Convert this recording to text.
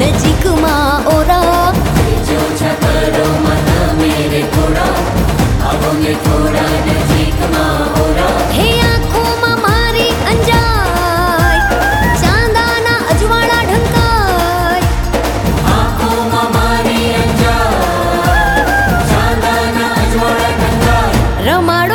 નજીકમાં ઓરા જો છકરો મન મેરે થોડા આવો ને થોડા નજીકમાં ઓરા હે આંખોમાં મારી અંજાય ચાંદાના અજવાળા ઢંકાય આંખોમાં મારી અંજાર ચાંદાના અજવાળા ઢંકાય રમાડો